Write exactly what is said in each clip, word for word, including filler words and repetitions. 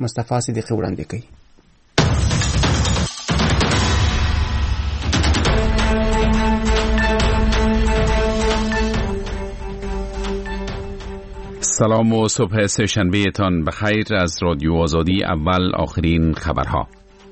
مصطفی صدیقی وړاندې کوي. سلام و صبح سه‌شنبه تان بخیر از رادیو آزادی. اول آخرین خبرها.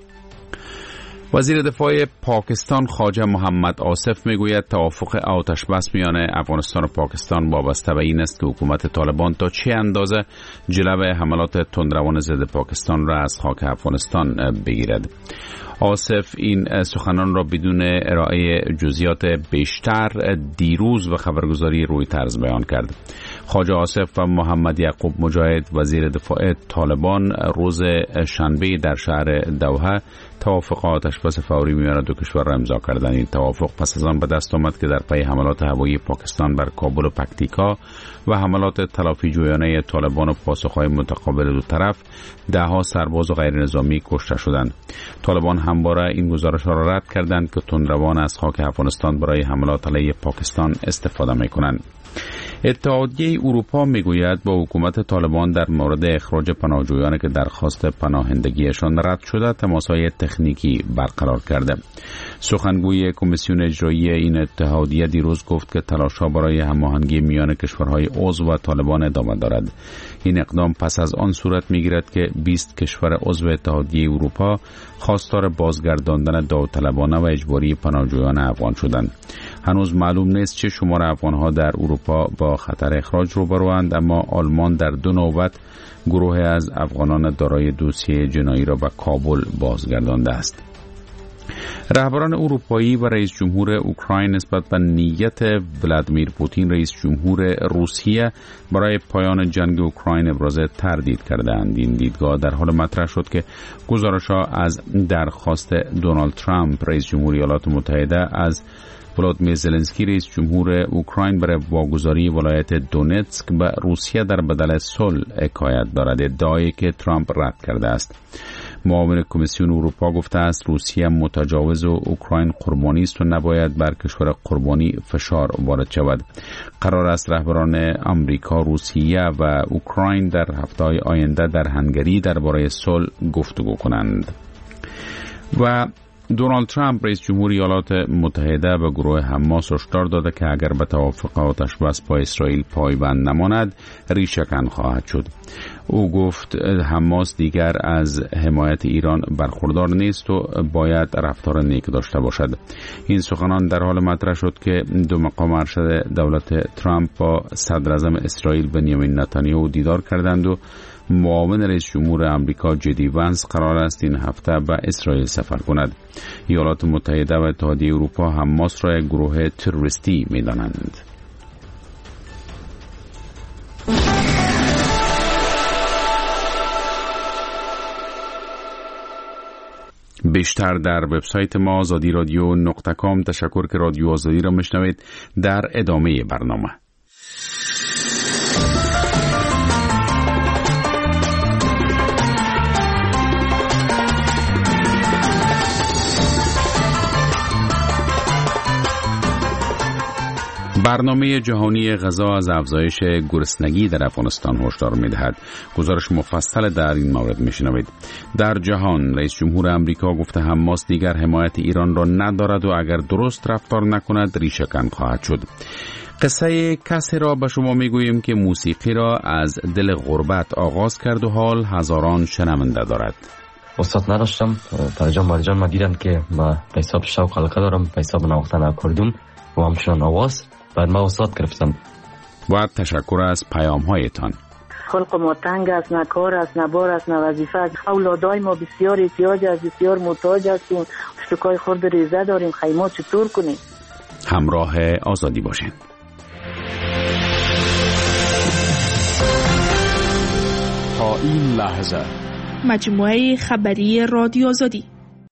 وزیر دفاع پاکستان خواجه محمد آصف میگوید توافق آتش بس میان افغانستان و پاکستان وابسته به این است که حکومت طالبان تا چه اندازه جلو حملات تندروان ضد پاکستان را از خاک افغانستان بگیرد. آصف این سخنان را بدون ارائه جزئیات بیشتر دیروز و خبرگزاری رویترز بیان کرد. خواجه آصف و محمد یعقوب مجاهد وزیر دفاع طالبان روز شنبه در شهر دوحه توافق آتش بس فوری میان دو کشور را امضا کردند. این توافق پس از آن به دست آمد که در پی حملات هوایی پاکستان بر کابل و پکتیکا و حملات تلافی جویانه طالبان و پاسخهای متقابل دو طرف ده ها سرباز و غیر نظامی کشته شدند. طالبان همواره این گزارش را رد کردند که تندروان از خاک افغانستان برای حملات علیه پاکستان استفاده میکنند. اتحادیه اروپا میگوید با حکومت طالبان در مورد اخراج پناهجویانی که درخواست پناهندگیشان رد شده تماسهای تکنیکی برقرار کرده. سخنگوی کمیسیون اجرایی این اتحادیه دیروز گفت که تلاش‌ها برای هماهنگی میان کشورهای عضو و طالبان ادامه دارد. این اقدام پس از آن صورت میگیرد که بیست کشور عضو اتحادیه اروپا خواستار بازگرداندن داوطلبانه و اجباری پناهجویان افغان شدند. هنوز معلوم نیست چه شمار افغان‌ها در اروپا با خطر اخراج روبروند، اما آلمان در دو نوبت گروه از افغانان دارای دوسیه جنایی را به کابل بازگردانده است. رهبران اروپایی و رئیس جمهور اوکراین نسبت به نیت ولادیمیر پوتین رئیس جمهور روسیه برای پایان جنگ اوکراین ابراز تردید کردند. این دیدگاه در حال مطرح شد که گزارش‌ها از درخواست دونالد ترامپ رئیس جمهور ایالات متحده از ولادیمیر زلنسکی رئیس جمهور اوکراین برای واگذاری ولایت دونتسک به روسیه در بدل صلح حکایت دارد، ادعایی که ترامپ رد کرده است. معاون کمیسیون اروپا گفته است روسیه متجاوز و اوکراین قربانی است و نباید بر کشور قربانی فشار وارد شود. قرار است رهبران آمریکا، روسیه و اوکراین در هفته‌های آینده در هنگری درباره صلح گفتگو کنند. و دونالد ترامپ رئیس جمهور ایالات متحده به گروه حماس هشدار داده که اگر به توافق آتش بس با اسرائیل پایبند نماند ریشه‌کن خواهد شد. او گفت حماس دیگر از حمایت ایران برخوردار نیست و باید رفتار نیک داشته باشد. این سخنان در حال مطرح شد که دو مقام ارشد دولت ترامپ با صدر اعظم اسرائیل بنیامین نتانیاهو دیدار کردند و معاون رئیس جمهور آمریکا جدی وانس قرار است این هفته به اسرائیل سفر کند. ایالات متحده و اتحادیه اروپا حماس را یک گروه تروریستی می‌دانند. بیشتر در وبسایت ما آزادی رادیو نقطه کام. تشکر که رادیو آزادی را میشنوید. در ادامه برنامه برنامه جهانی غذا از افزایش گرسنگی در افغانستان هشدار می‌دهد. گزارش مفصل در این مورد می‌شنوید. در جهان رئیس جمهور آمریکا گفته حماس دیگر حمایت ایران را ندارد و اگر درست رفتار نکند ریشه‌کن خواهد شد. قصه کسی را به شما میگوییم که موسیقی را از دل غربت آغاز کرد و حال هزاران شنونده دارد. استاد نداشتم پرجام مرجان ما دیدم که ما به حساب شوق حلقه دارم، به حساب نواختن اکوردون و همچنان آواز بعد ما استاد گرفتم. و تشکر از پیام هایتان. خلق ما تنگ است، نه کار است، نه بار است، نه وظیفه است. اولادای ما بسیار احتیاج است، بسیار محتاج هستیم. اشتکای خرد ریزه داریم، خیمه چطور کنیم؟ همراه آزادی باشین. تا این لحظه مجموعه خبری رادیو آزادی.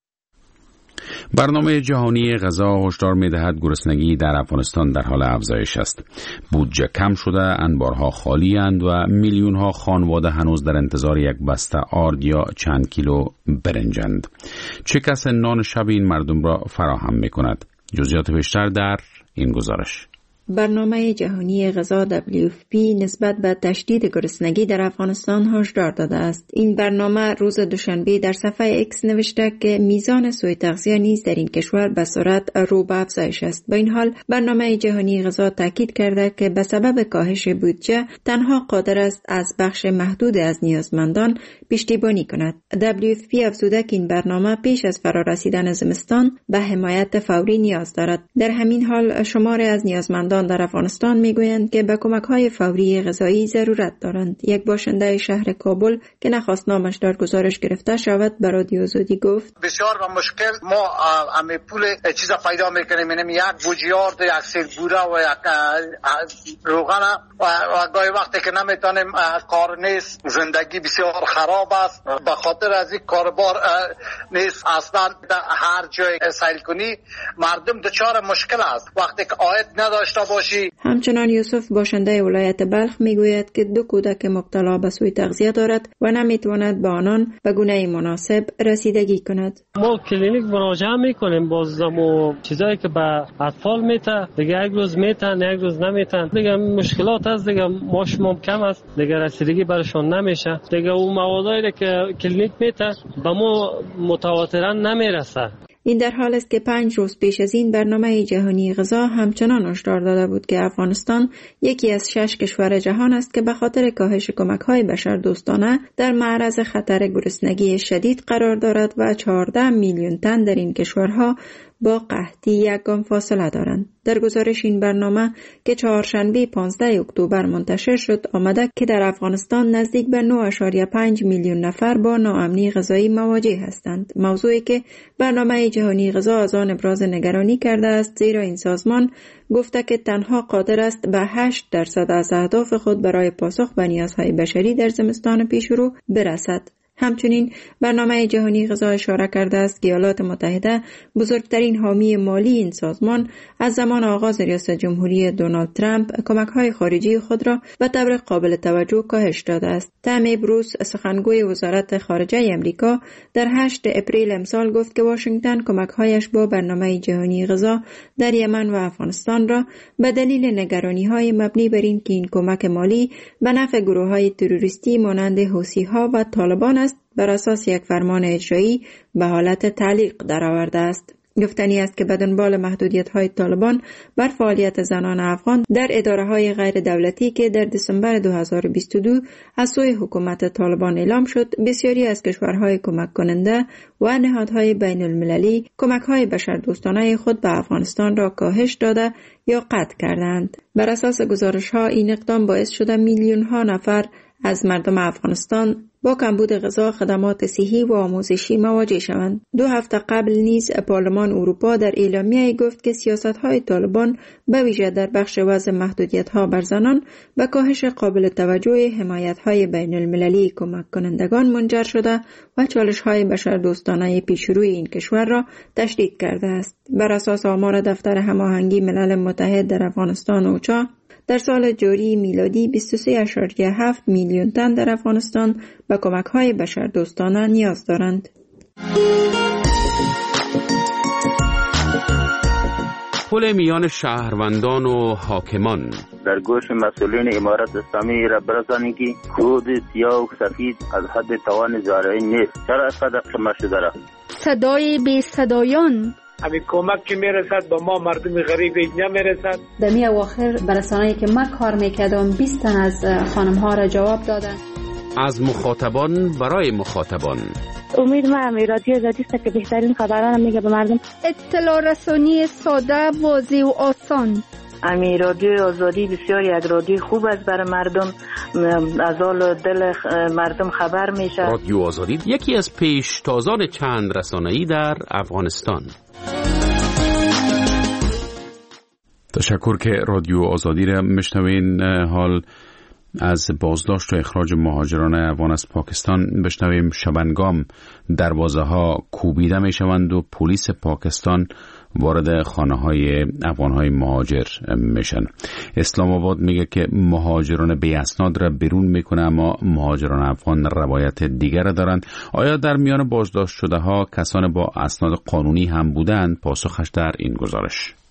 برنامه جهانی غذا هشدار می‌دهد گرسنگی در افغانستان در حال افزایش است. بودجه کم شده، انبارها خالی اند و میلیون‌ها خانواده هنوز در انتظار یک بسته آرد یا چند کیلو برنجند. چه کس نان شب این مردم را فراهم می‌کند؟ جزئیات بیشتر در این گزارش. برنامه جهانی غذا دبلیو اف پی نسبت به تشدید گرسنگی در افغانستان هشدار داده است. این برنامه روز دوشنبه در صفحه اکس نوشته که میزان سوء تغذیه نیز در این کشور به سرعت رو به افزایش است. با این حال برنامه جهانی غذا تاکید کرده که به سبب کاهش بودجه تنها قادر است از بخش محدود از نیازمندان پشتیبانی کند. دبلیو اف پی افزوده که این برنامه پیش از فرارسیدن زمستان به حمایت فوری نیاز دارد. در همین حال شمار از نیازمندان در افغانستان میگویند که به کمک‌های فوری غذایی ضرورت دارند. یک باشنده شهر کابل که نخواست نامش در گزارش گرفته شود به رادیو آزادی گفت: بسیار و مشکل ما همه پول چیزا پیدا میکنیم، اینم یک بوجیار و یک سیر بوره و یک روغن و گاهی وقتی که نمیتونیم کار نیست، زندگی بسیار خراب است. به خاطر از این کاربار نیست اصلا هر جای سیل کنی مردم دچار مشکل است وقتی که عاید نداشته باشی. همچنان یوسف باشنده ولایت بلخ میگوید که دو کودک مبتلا به سوء تغذیه دارد و نمیتواند به آنان به گونه مناسب رسیدگی کند. ما کلینیک مراجعه میکنیم بازم و چیزایی که به اطفال میته دیگه یک روز میتن یک روز نمیتن، دیگه مشکلات هست، دیگه ماشمام کم است، دیگه رسیدگی برشون نمیشه، دیگه اون موادایی که کلینیک میته به ما متواترا نمیرسه. این در حال است که پنج روز پیش از این برنامه جهانی غذا همچنان هشدار داده بود که افغانستان یکی از شش کشور جهان است که به خاطر کاهش کمک‌های بشردوستانه در معرض خطر گرسنگی شدید قرار دارد و چهارده میلیون تن در این کشورها با قحطی یگان فاصله دارند. در گزارش این برنامه که چهارشنبه پانزده اکتبر منتشر شد آمده که در افغانستان نزدیک به نه ممیز پنج میلیون نفر با ناامنی غذایی مواجه هستند. موضوعی که برنامه جهانی غذا از آن ابراز نگرانی کرده است، زیرا این سازمان گفته که تنها قادر است به هشت درصد از اهداف خود برای پاسخ به نیازهای بشری در زمستان پیشرو برسد. همچنین برنامه جهانی غذا اشاره کرده است که ایالات متحده بزرگترین حامی مالی این سازمان از زمان آغاز ریاست جمهوری دونالد ترامپ کمک‌های خارجی خود را به طور قابل توجه کاهش داده است. تام بروس سخنگوی وزارت خارجه آمریکا در هشتم اپریل امسال گفت که واشنگتن کمک‌هایش با برنامه جهانی غذا در یمن و افغانستان را به دلیل نگرانی‌های مبنی بر این که این کمک مالی به نفع گروه‌های تروریستی مانند حوثی‌ها و طالبان است بر اساس یک فرمان اجرایی به حالت تعلیق درآورده است. گفتنی است که به دنبال محدودیت‌های طالبان بر فعالیت زنان افغان در اداره‌های غیر دولتی که در دسامبر دو هزار و بیست و دو از سوی حکومت طالبان اعلام شد، بسیاری از کشورهای کمک کننده و نهادهای بین المللی کمک‌های بشردوستانه خود به افغانستان را کاهش داده یا قطع کردند. بر اساس گزارش‌ها این اقدام باعث شده میلیون‌ها نفر از مردم افغانستان با کمبود غذا، خدمات صحی و آموزشی مواجه شوند. دو هفته قبل نیز پارلمان اروپا در اعلامیه گفت که سیاست‌های طالبان به ویژه در بخش وضع محدودیت‌ها بر زنان به کاهش قابل توجه حمایت‌های بین المللی کمک کنندگان منجر شده و چالش‌های بشردوستانه پیشروی این کشور را تشدید کرده است. بر اساس آمار دفتر هماهنگی ملل متحد در افغانستان اوچا، در سال جاری میلادی بیست و سه ممیز هفت میلیون تن در افغانستان به کمک‌های بشردوستانه نیاز دارند. پل میان شهروندان و حاکمان در گوش مسئولین امارت اسلامی را برسانید که کود سیاه و سفید از حد توان زارعین نیست. چرا اینقدر شما شده را؟ صدای بی صدایان همین کمک که میرسد به ما مردم غریب نمیرسد. در می اواخر برسانه‌ای که من کار میکردم بیست تن از خانم ها را جواب دادن. از مخاطبان برای مخاطبان. امید ما رادیو آزادی است که بهترین خبران میگه به مردم. اطلاع رسانی ساده، واضح و آسان. امی رادیو آزادی بسیاری از رادیو خوب است برای مردم، از حال دل مردم خبر میشه. رادیو آزادی یکی از پیشتازان چند رسانه‌ای در افغانستان. تشکر که رادیو آزادی را میشنوین. حال از بازداشت و اخراج مهاجران افغان از پاکستان بشنویم. شبنگام دروازه ها کوبیده می شوند و پلیس پاکستان وارد خانه های افغان های مهاجر میشن. اسلام آباد میگه که مهاجران بی اسناد را بیرون میکنه، اما مهاجران افغان روایت دیگر دارند. آیا در میان بازداشت شده ها کسان با اسناد قانونی هم بودند؟ پاسخش در این گزارش.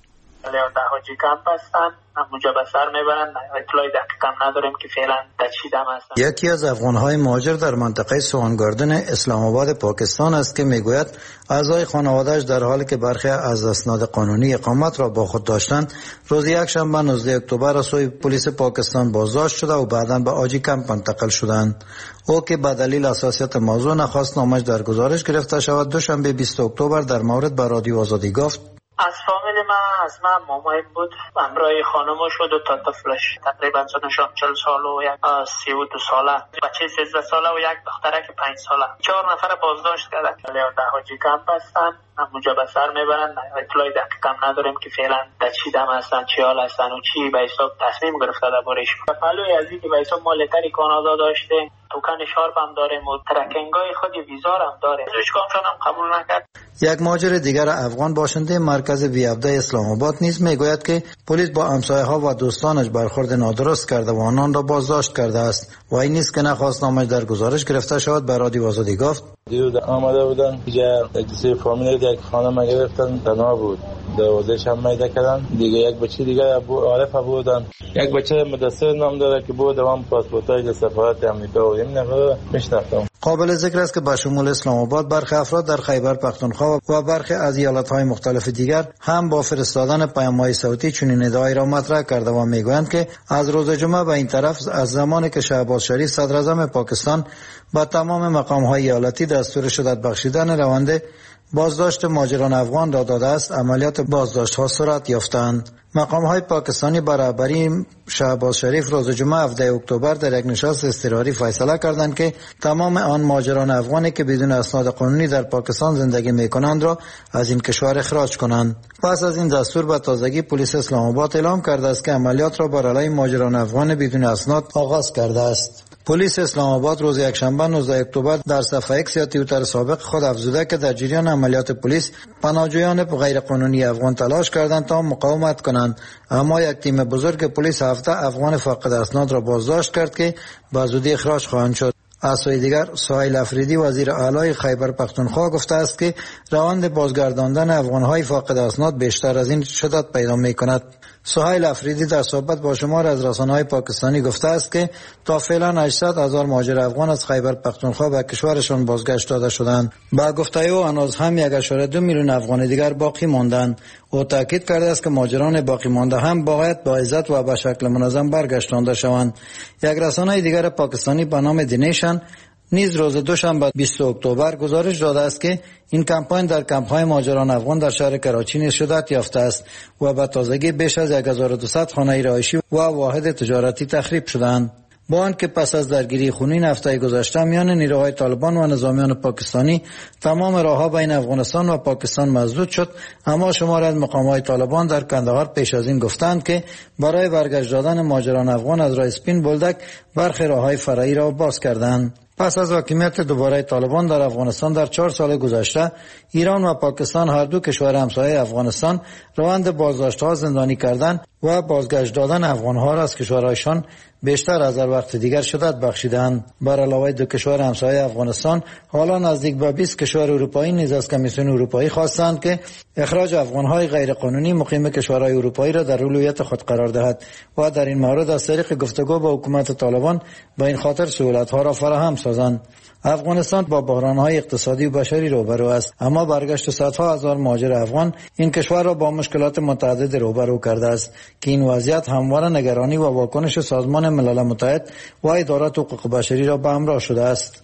در حاجی کمپ هستن، همونجا به سر میبرن. اطلاعی دقیق هم نداریم که فعلا تچیدم هستن. یکی از افغانهای مهاجر در منطقه سوانگاردن اسلام آباد پاکستان است که میگوید اعضای خانواده‌اش در حالی که برخی از اسناد قانونی اقامت را با خود داشتند روز یکشنبه نوزده اکتبر از سوی پلیس پاکستان بازداشت شده و بعداً به حاجی کمپ منتقل شدند. او که به دلیل حساسیت موضوع نخواست نامش در گزارش گرفته شود، دوشنبه بیست اکتبر در مورد به رادیو آزادی گفت: از فامیل من از من مامان بود، همراه خانمش و دو تا طفلش، تقریبا سنشان چهل سال و یک سی و دو ساله، بچه سیزده ساله و یک دخترک پنج ساله. چهار نفر بازداشت کردن. در حاجی کمپ هستن، همونجا به سر میبرن. اطلاعی دقیق هم نداریم که فعلا در چی دم هستن، چی حال هستن و چی به حساب تصمیم گرفته دربارش. پلوی از اینکه به حساب مالتری کانادا داشته، توکن شارپ هم داریم و ترکنگای خود ویزار هم داریم. هیچ کامشان هم قبول نکرد. یک مهاجر دیگر افغان باشنده مرکز ویابده اسلام آباد نیز میگوید که پلیس با همسایه‌ها و دوستانش برخورد نادرست کرده و آنان را بازداشت کرده است و این نیست که نخواست نامش در گزارش گرفته شود. به رادیو آزادی گفت: دیروز آمده بودن اینجا اجازه فامیل یک خانم گرفتن، تنها بود، دروازه‌ش هم میده کردن. دیگه یک بچه دیگه ابو عارف بودن، یک بچه مدثر نام داره که بود دوام پاسپورتای سفارت آمریکا و این نفر میشناختم. قابل ذکر است که به شمول اسلام آباد برخی افراد در خیبر پختونخوا و برخی از ایالت‌های مختلف دیگر هم با فرستادن پیام‌های صوتی چنین ادعایی را مطرح کرده و میگویند که از روز جمعه به این طرف از زمانی که شهباز شریف صدر اعظم پاکستان با تمام مقام‌های ایالتی دستور شدت بخشیدن روند بازداشت مهاجران افغان را داده است، عملیات بازداشت‌ها صورت یافتند. مقام‌های پاکستانی بر رهبری شهباز شریف روز جمعه هفده اکتبر در یک نشست اضطراری فیصله کردند که تمام آن مهاجران افغانی که بدون اسناد قانونی در پاکستان زندگی می‌کنند را از این کشور اخراج کنند. پس از این دستور به تازگی پلیس اسلام آباد اعلام کرده است که عملیات را بر علیه مهاجران افغان بدون اسناد آغاز کرده است. پلیس اسلام آباد روز یکشنبه نوزده اکتبر در صفحه اکس یا توییتر سابق خود افزوده که در جریان عملیات پلیس پناهجویان غیر قانونی افغان تلاش کردند تا مقاومت کنند، اما یک تیم بزرگ پلیس هفته افغان فاقد اسناد را بازداشت کرد که به زودی اخراج خواهند شد. از سوی دیگر سهیل افریدی وزیر اعلی خیبر پختونخوا گفته است که روند بازگرداندن افغان‌های فاقد اسناد بیشتر از این شدت پیدا می‌کند. سهیل افریدی در صحبت با شمار از رسانه‌های پاکستانی گفته است که تا فعلا هشتصد هزار مهاجر افغان از خیبر پختونخوا به کشورشان بازگشت داده شدند. با گفته او هنوز هم یک اشاره دو میلیون افغان دیگر باقی ماندند. او تاکید کرده است که مهاجران باقی مانده هم باید با عزت و به شکل منظم برگشتانده شوند. یک رسانه دیگر پاکستانی به نام دینیشن نیز روز دوشنبه بیست اکتبر گزارش داده است که این کمپاین در کمپ‌های مهاجران افغان در شهر کراچی نیز شدت یافته است و به تازگی بیش از هزار و دویست خانه رهایشی و واحد تجارتی تخریب شدند. با آنکه پس از درگیری خونین هفته گذشته میان نیروهای طالبان و نظامیان پاکستانی تمام راهها بین افغانستان و پاکستان مسدود شد، اما شماری از مقامات طالبان در کندهار پیش از این گفتند که برای برگشت دادن مهاجران افغان از راه اسپین بولدک برخی راههای فرعی را باز کردند. پس از حاکمیت دوباره طالبان در افغانستان در چهار سال گذشته، ایران و پاکستان هر دو کشور همسایه افغانستان روند بازداشت‌ها، زندانی کردن و بازگشت دادن افغان‌ها را از کشورهایشان بیشتر از هر وقت دیگر شدت بخشیدند. بر علاوه دو کشور همسایه افغانستان، حالا نزدیک به بیست کشور اروپایی نیز از کمیسیون اروپایی خواستند که اخراج افغان‌های غیرقانونی مقیم کشورهای اروپایی را در اولویت خود قرار دهد و در این مورد از طریق گفتگو با حکومت طالبان به این خاطر سهولت‌ها را فراهم سازند. افغانستان با بحران‌های اقتصادی و بشری روبرو است، اما برگشت صدها هزار مهاجر افغان این کشور را با مشکلات متعدد روبرو کرده است که این وضعیت همواره نگرانی و واکنش سازمان ملل متحد و ادارات حقوق بشری را به همراه شده است.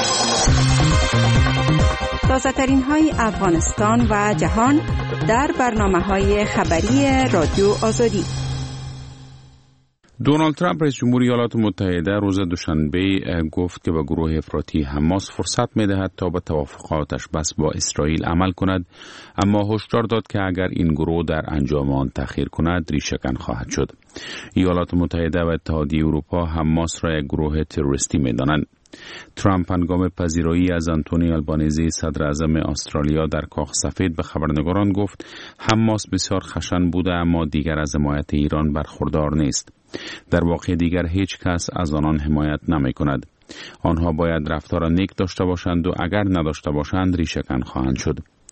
تازه‌ترین های افغانستان و جهان در برنامه‌های خبری رادیو آزادی. دونالد ترامپ رئیس جمهور ایالات متحده روز دوشنبه گفت که به گروه افراطی حماس فرصت می‌دهد تا به توافقاتش بس با اسرائیل عمل کند، اما هشدار داد که اگر این گروه در انجام آن تأخیر کند ریشه‌کن خواهد شد. ایالات متحده و اتحادیه اروپا حماس را یک گروه تروریستی می‌دانند. ترامپ هنگام پذیرایی از آنتونی آلبانیزی صدر اعظم استرالیا در کاخ سفید به خبرنگاران گفت حماس بسیار خشن بوده اما دیگر از حمایت ایران برخوردار نیست. در واقع دیگر هیچ کس از آنان حمایت نمی کند. آنها باید رفتار نیک داشته باشند و اگر نداشته باشند ریشه‌کن خواهند شد.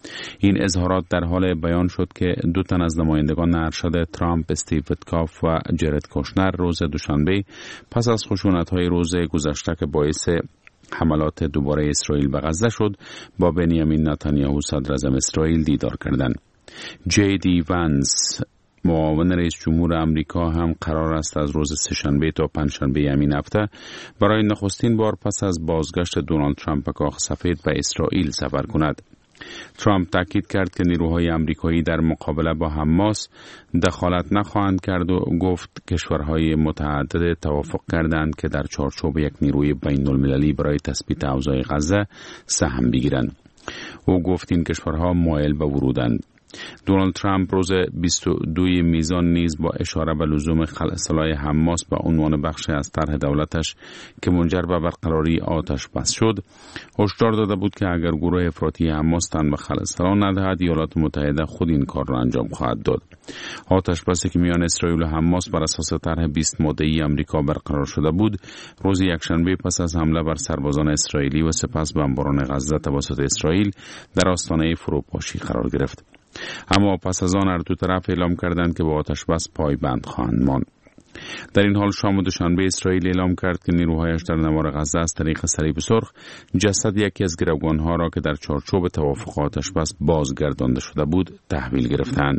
این اظهارات در حال بیان شد که دو تن از نمایندگان ارشد ترامپ، استیو ویتکاف و جرد کوشنر، روز دوشنبه پس از خشونت‌های روز گذشته که باعث حملات دوباره اسرائیل به غزه شد، با بنیامین نتانیاهو صدر اعظم اسرائیل دیدار کردند. جی دی وانس، معاون رئیس جمهور امریکا، هم قرار است از روز سه‌شنبه تا پنجشنبه همین هفته برای نخستین بار پس از بازگشت دونالد ترامپ به کاخ سفید به اسرائیل سفر کند. ترامپ تاکید کرد که نیروهای آمریکایی در مقابله با حماس دخالت نخواهند کرد و گفت کشورهای متعدد توافق کردند که در چارچوب یک نیروی بین المللی برای تثبیت اوضاع غزه سهم بگیرند. او گفت این کشورها مایل به ورودند. دونالد ترامپ روز بیست و دوم میزان نیز با اشاره به لزوم خلع سلاح حماس به عنوان بخشی از طرح دولتش که منجر به برقراری آتش بس شد، هشدار داده بود که اگر گروه افراطی حماس تن به خلع سلاح ندهد، ایالات متحده خود این کار را انجام خواهد داد. آتش بسی که میان اسرائیل و حماس بر اساس طرح بیست ماده‌ای آمریکا برقرار شده بود، روز یکشنبه پس از حمله بر سربازان اسرائیلی و سپس بمباران غزه توسط اسرائیل در آستانه فروپاشی قرار گرفت. اما پس از آن هر دو طرف اعلام کردند که با آتش بس پایبند خواهند ماند. در این حال شام و دوشنبه اسرائیل اعلام کرد که نیروهایش در نوار غزه از طریق صلیب سرخ جسد یکی از گروگانها را که در چارچوب توافق آتش بس بازگردانده شده بود تحویل گرفتند.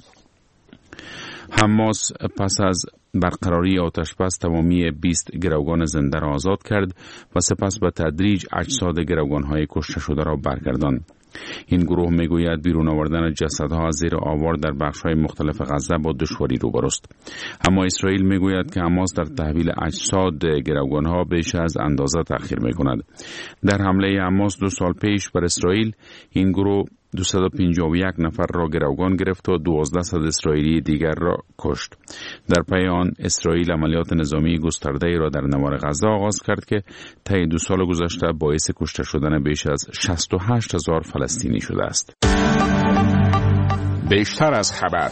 حماس پس از برقراری آتش بس تمامی بیست گروگان زنده را آزاد کرد و سپس به تدریج اجساد گروگانهای کشته شده را برگرداند. این گروه میگوید بیرون آوردن جسدها از زیر آوار در بخش‌های مختلف غزه با دشواری روبروست. اما اسرائیل میگوید که حماس در تحویل اجساد گروگانها بیش از اندازه تأخیر میکند. در حمله حماس دو سال پیش بر اسرائیل، این گروه دویست و پنجاه و یک نفر را گروگان گرفت و دوازده اسرائیلی دیگر را کشت. در پی آن اسرائیل عملیات نظامی گسترده‌ای را در نوار غزه آغاز کرد که طی دو سال گذشته باعث کشته شدن بیش از شصت و هشت هزار فلسطینی شده است. بیشتر از خبر.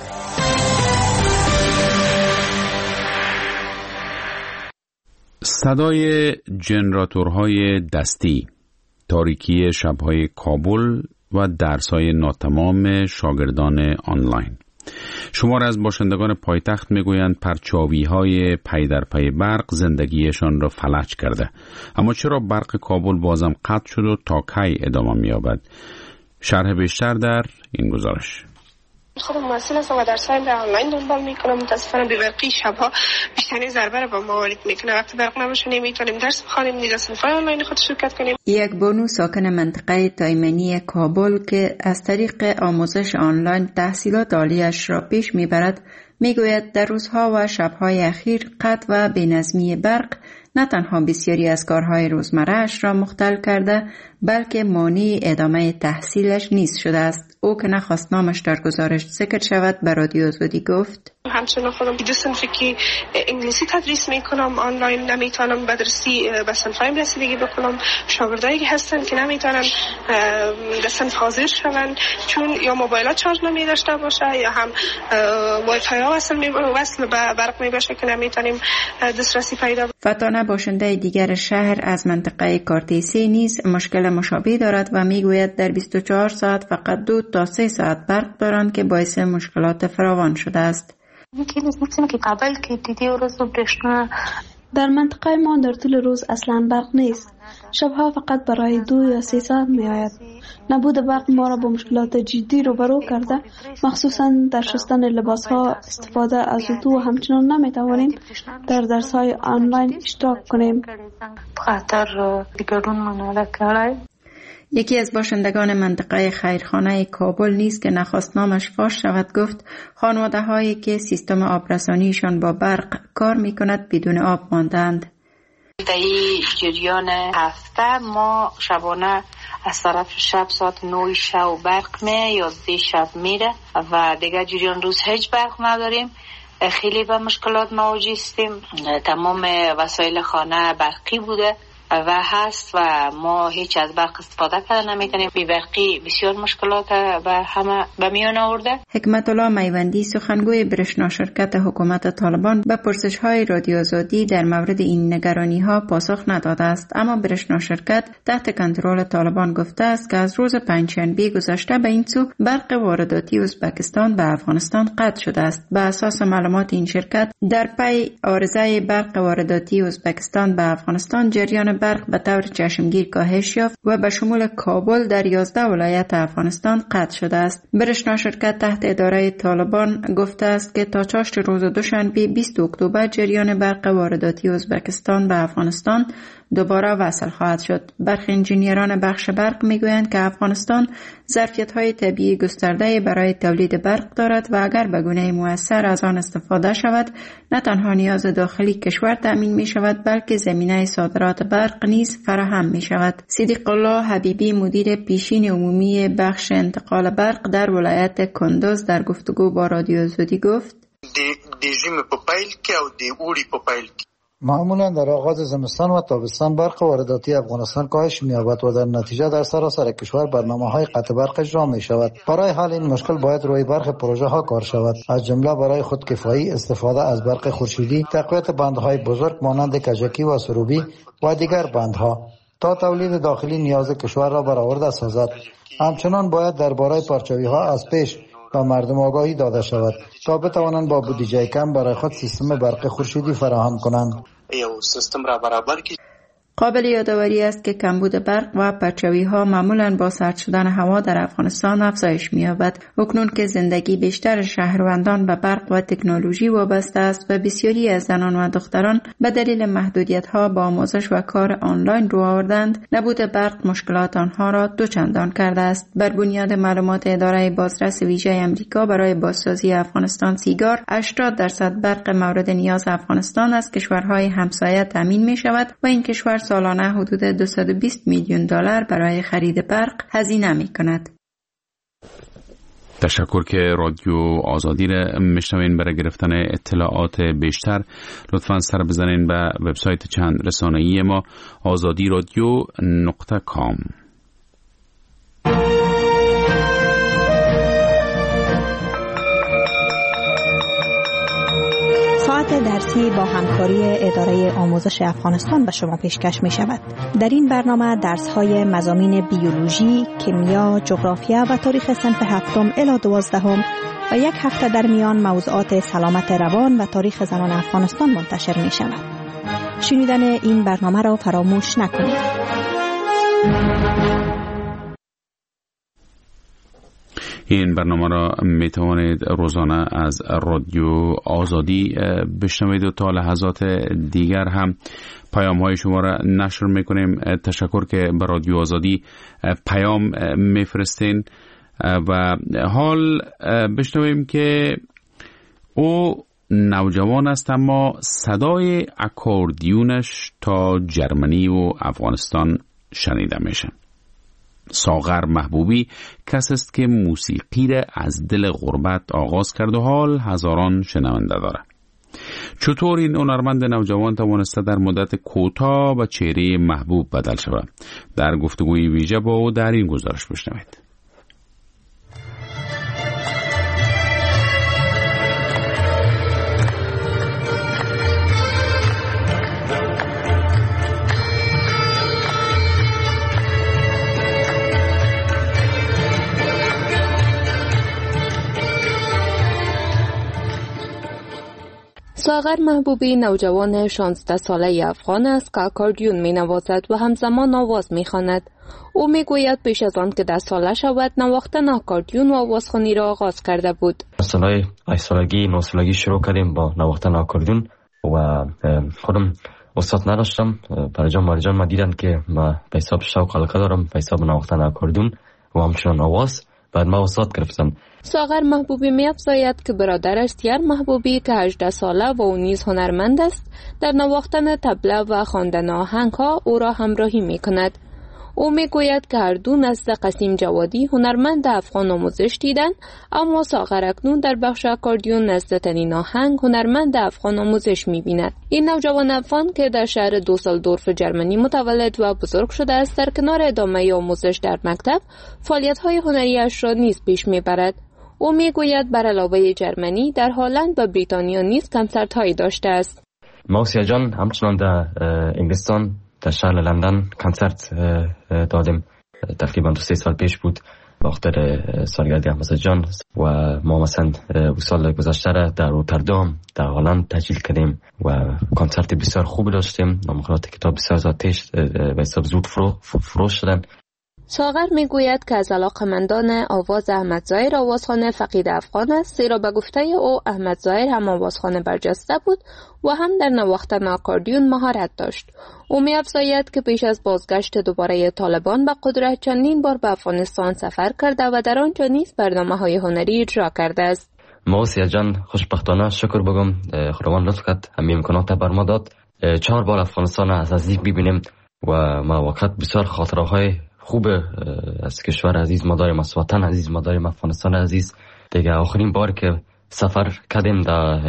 صدای جنراتورهای دستی، تاریکی شب‌های کابل و درس‌های ناتمام شاگردان آنلاین. شمار از باشندگان پایتخت میگویند پرچاوی‌های پی در پی برق زندگیشان را فلج کرده. اما چرا برق کابل بازم قطع شد و تا کی ادامه می‌یابد؟ شرح بیشتر در این گزارش. خودم مسئول هستم و درس‌های آنلاین دنبال میکنم. متاسفانه بی‌برقی شب‌ها بیشترین ضربه را به ما وارد میکنه. وقتی برق نباشه نمیتونیم درس بخوانیم، نیز صفحه آنلاین خود شرکت کنیم. یک بانو ساکن منطقه تایمنی کابل که از طریق آموزش آنلاین تحصیلات عالیش را پیش میبرد، میگوید در روزها و شب‌های اخیر قطع و بی‌نظمی برق نه تنها بسیاری از کارهای روزمره‌اش را مختل کرده، بلکه مانع ادامه تحصیلش نیز شده است. او که نخواست نامش در گزارش ذکر شود به رادیو آزادی گفت: همچنان خودم دو صنفی که انگلیسی تدریس میکنم آنلاین نمیتونم به درسی به صنفایم رسیدگی بکنم. شاگردایی که هستن که نمیتونن به صنف حاضر شون چون یا موبایلات شارژ نمی داشته باشه یا هم وای فای ها وصل می وصل به برق می باشه که نمیتونیم دسترسی پیدا کنیم. فتانه باشنده دیگر شهر از منطقه کارتیسی نیز مشکل مشابه دارد و میگوید در بیست و چهار ساعت فقط دو تا سه ساعت برق دارند که باعث مشکلات فراوان شده است. در منطقه ما در طول روز اصلا برق نیست. شبها فقط برای دو یا سه ساعت می آید. نبود برق ما را با مشکلات جدی روبرو کرده، مخصوصا در شستن لباس ها استفاده از اتو و همچنان نمی توانیم در درس های آنلاین اشتراک کنیم. یکی از باشندگان منطقه خیرخانه کابل نیز که نخواست نامش فاش شود گفت خانواده هایی که سیستم آبرسانیشان با برق کار می کند بدون آب ماندند. در این جریان هفته ما شبانه از طرف شب ساعت نه شب برق می یازده شب میره و دیگه جریان روز هیچ برق نداریم. خیلی به مشکلات مواجه هستیم. تمام وسایل خانه برقی بوده و هست و ما هیچ از برق استفاده کردن نمیتونیم. بی برقی بسیار مشکلات به همه به میان آورده. حکمت الله میوندی سخنگوی برشنا شرکت حکومت طالبان به پرسش های رادیو آزادی در مورد این نگرانی ها پاسخ نداده است، اما برشنا شرکت تحت کنترل طالبان گفته است که از روز پنجشنبه گذشته به این سو برق وارداتی ازبکستان به افغانستان قطع شده است. به اساس معلومات این شرکت در پی عارضه برق وارداتی ازبکستان به افغانستان جریان برق به طور چشمگیر کاهش یافت و به شمول کابل در یازده ولایت افغانستان قطع شده است. برشنا شرکت تحت اداره طالبان گفته است که تا چاشت روز دوشنبه بیست اکتبر جریان برق وارداتی ازبکستان به افغانستان دوباره وصل خواهد شد. برخی انجینیران بخش برق میگویند که افغانستان ظرفیت‌های طبیعی گسترده برای تولید برق دارد و اگر به گونه مؤثر از آن استفاده شود، نه تنها نیاز داخلی کشور تأمین می شود بلکه زمینه صادرات برق نیز فراهم می شود. صدیق الله حبیبی مدیر پیشین عمومی بخش انتقال برق در ولایت کندوز در گفتگو با رادیو آزادی گفت: معمولا در آغاز زمستان و تابستان برق وارداتی افغانستان کاهش می‌یابد و در نتیجه در سراسر کشور برنامه‌های قطع برق اجرا می‌شود. برای حل این مشکل باید روی برق پروژه ها کار شود، از جمله برای خودکفایی، استفاده از برق خورشیدی، تقویت بندهای بزرگ مانند کجکی و سروبی و دیگر بندها تا تولید داخلی نیاز کشور را برآورده سازد. همچنان باید درباره پرچاوی‌ها از پیش و مردم آگاهی داده شود تا بتوانند با بودجه کم برای خود سیستم برق خورشیدی فراهم کنند. قابل یادآوری است که کمبود برق و پرچاوی ها معمولاً با سرد شدن هوا در افغانستان افزایش می‌یابد. اکنون که زندگی بیشتر شهروندان به برق و تکنولوژی وابسته است و بسیاری از زنان و دختران به دلیل محدودیت‌ها با آموزش و کار آنلاین رو آوردند، نبود برق مشکلات آنها را دوچندان کرده است. بر بنیاد معلومات اداره بازرس ویژه آمریکا برای بازسازی افغانستان سیگار، هشتاد درصد برق مورد نیاز افغانستان از کشورهای همسایه تامین می‌شود و این کشور سالانه حدود دویست و بیست میلیون دلار برای خرید برق هزینه می‌کند. تشکر که رادیو آزادی را میشنوین. برای گرفتن اطلاعات بیشتر لطفاً سر بزنین به وبسایت چند رسانه‌ای ما آزادی رادیو نقطه کام. ساعت درسی با همکاری اداره آموزش افغانستان به شما پیشکش می شود. در این برنامه درس های مضامین بیولوژی، کیمیا، جغرافیا و تاریخ صنف هفتم الی دوازدهم و یک هفته در میان موضوعات سلامت روان و تاریخ زنان افغانستان منتشر می شود. شنیدن این برنامه را فراموش نکنید. این برنامه را می توانید روزانه از رادیو آزادی بشنوید و تا لحظات دیگر هم پیام های شما را نشر می کنیم. تشکر که به رادیو آزادی پیام می فرستین و حال بشنویم که او نوجوان است اما صدای اکوردیونش تا جرمنی و افغانستان شنیده میشه. ساغر محبوبی کس است که موسیقی را از دل غربت آغاز کرد و حال هزاران شنونده داره. چطور این هنرمند نوجوان توانسته در مدت کوتاه به چهره محبوب بدل شود؟ در گفتگوی ویژه با او در این گزارش بشنوید. ساغر محبوبی نوجوان شانزده ساله افغان است که اکاردیون می نوازد و همزمان آواز می خواند. او می گوید پیش از آن که ده ساله شود نواختن اکاردیون و آوازخوانی را آغاز کرده بود. سالهای هشت سالگی نه سالگی شروع کردیم با نواختن اکاردیون و خودم استاد نداشتم. پرجان مارجان ما دیدن که ما به حساب شوق علاقه دارم به حساب نواختن اکاردیون و همچنان آواز. بعد ما استاد گرفتم. ساغر محبوبی می افزاید که برادرش سیر محبوبی که هجده ساله و او نیز هنرمند است در نواختن طبله و خواندن آهنگ‌ها او را همراهی می کند. او میگوید که هر دو نزد قسیم جوادی هنرمند افغان آموزش دیدند، اما ساغر اکنون در بخش آکاردیون نزد تنین آهنگ هنرمند افغان آموزش میبیند. این نوجوان افغان که در شهر دوسلدورف جرمنی متولد و بزرگ شده است، در کنار ادامه آموزش در مکتب فعالیت‌های هنری‌اش را نیز پیش میبرد. او میگوید بر علاوه جرمنی در هلند و بریتانیا نیز کنسرت‌هایی داشته است. موسیا جان همچنان در انگلستان در شهر لندن کنسرت دادیم. تقریبا دو سه سال پیش بود وقت سالگرد احمد جان و ما مثلا سال گذشته را در روتردام در هلند تجلیل کردیم و کنسرت بسیار خوب داشتیم. نامخالات کتاب بسیار زیادش به حساب زود فرو فروش شدن. ساغر میگوید که از علاقمندان آواز احمد ظاهر آوازخوان فقید افغان است، زیرا به گفته او احمد ظاهر هم آوازخوان برجسته بود و هم در نواختن آکاردیون مهارت داشت. او می‌افزاید که پیش از بازگشت دوباره طالبان به قدرت چندین بار به افغانستان سفر کرده و در آنجا نیز برنامه‌های هنری اجرا کرده است. موسیا جان خوشبختانه شکر بگم خداوند لطف کرد همین امکانات بر ما داد چهار بار افغانستان از نزدیک ببینیم و ما وقت بسیار خاطره‌های خوب از کشور عزیز ما داریم، از وطن عزیز ما داریم، افغانستان عزیز. دیگه آخرین بار که سفر کردیم در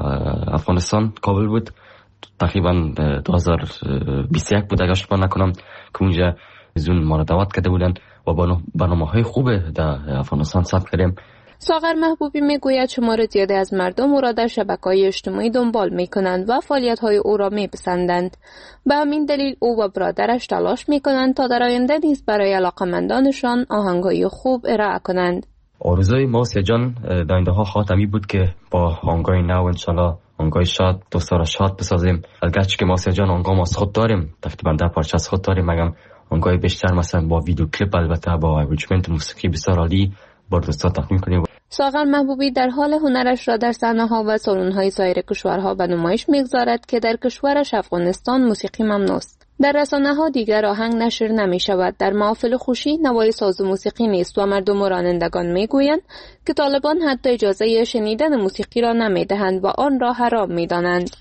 افغانستان کابل بود، تقریبا دو هزار و بیست و یک بود اگر اشتباه نکنم، که اونجا زون ما را دعوت کرده بودن و برنامه‌های خوب در افغانستان ثبت کردیم. ساغر محبوبی میگوید شمار زیادی از مردم او را در شبکه‌های اجتماعی دنبال میکنند و فعالیت‌های او را میپسندند. به همین دلیل او و برادرش تلاش میکنند تا در آینده نیز برای علاقه‌مندانشان آهنگ‌های خوب ارائه کنند. آرزوی موسیا جان در آینده‌ها خاتمی بود که با آهنگ‌های نو انشالله آهنگ‌های شاد دوستا را شاد بسازیم. البته که موسیا جان آهنگام از خود داریم، تقریبا ده پارچه از خود داریم، مگم آهنگ‌های بیشتر مثلا با ویدیو کلیپ، البته با ارنجمنت موسیقی بسیار عالی با دوستا تقدیم کنیم. ساغر محبوبی در حال هنرش را در صحنه‌ها و سالن‌های سایر کشورها به نمایش می‌گذارد که در کشورش افغانستان موسیقی ممنوع است. در رسانه‌ها دیگر آهنگ نشر نمی‌شود. در محافل خوشی نوای ساز و موسیقی نیست و مردم و رانندگان می‌گویند که طالبان حتی اجازه شنیدن موسیقی را نمی‌دهند و آن را حرام می‌دانند.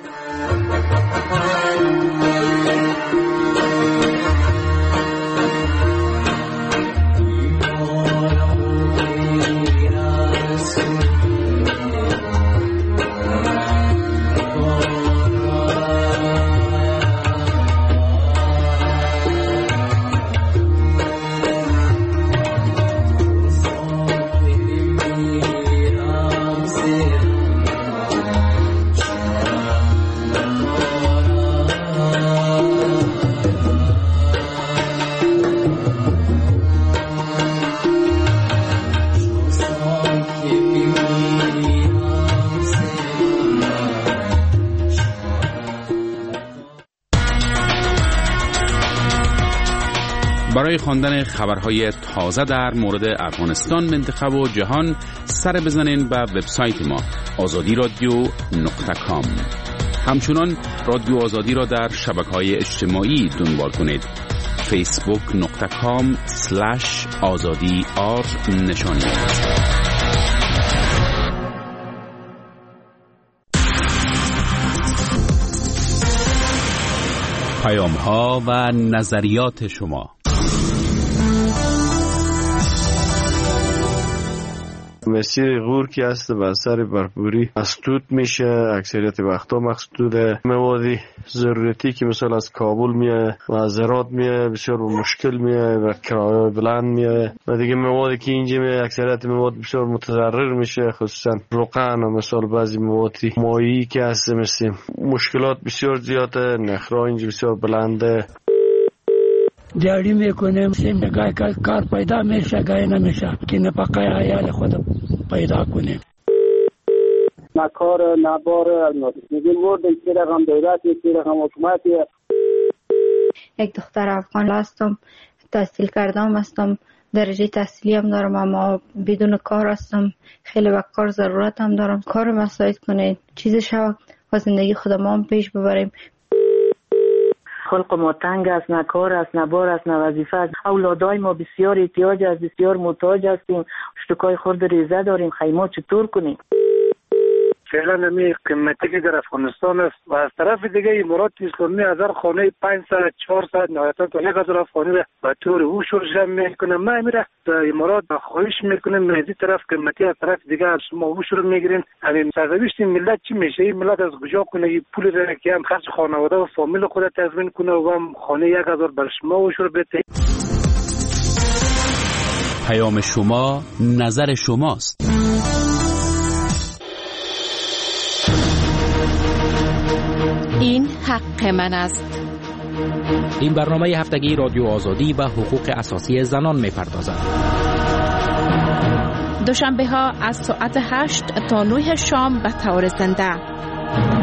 برای خواندن خبرهای تازه در مورد افغانستان، منطقه و جهان سر بزنین به وبسایت ما آزادی رادیو نقطه کام. همچنان رادیو آزادی را در شبکه‌های اجتماعی دنبال کنید. فیسبوک نقطه کام سلش آزادی آر نشانی. پیام ها و نظریات شما. مسیر غور که هست به اثر برفوری مسدود میشه، اکثریت وقتا مسدود موادی ضرورتی که مثلا از کابل میاد و از هرات میاد بسیار مشکل میاد و کرایه بلند میاد و دیگه موادی که اینجا میاد اکثریت مواد بسیار متضرر میشه، خصوصا روغن و مثلا بعضی موادی مایی که هست مثل مشکلات بسیار زیاده، نخرا اینجا بسیار بلنده. دیاری میکنیم سیم گای کار پیدا میشه گای نمیشه که نفقه عیال خود پیدا کنیم. نه کار نه بار میگیم ورد یک رقم دولت یک رقم حکومت. یک دختر افغان هستم، تحصیل کردم هستم، درجه تحصیلی هم دارم، اما بدون کار هستم، خیلی وقت کار ضرورت هم دارم. کار مساعد کنید چیزی شود و زندگی خودمان پیش ببریم. خلق ما تنگ است، نه کار است، نه بار است، نه وظیفه است. اولادای ما بسیار احتیاج است، بسیار محتاج هستیم. اشتکای خورد ریزه داریم، خیمه چطور کنیم؟ فعلا نمی قیمتی که در افغانستان است و از طرف دیگه امارات اسلامی از هر خانه پانصد چهارصد نهایتا تا یک هزار افغانی را به طور اوشور جمع میکنه. ما میره در امارات خواهش میکنیم از این طرف قیمتی از طرف دیگه از شما اوشور میگیرین. همین سرنوشت ملت چی میشه؟ این ملت از کجا کنه این پول را که هم خرج خانواده و فامیل خود تضمین کنه و هم خانه یک هزار بر شما اوشور بده. پیام شما نظر شماست. این حق من است. این برنامه هفتگی رادیو آزادی و حقوق اساسی زنان می‌پردازد. دوشنبه ها از ساعت هشت تا نه شام به طور زنده.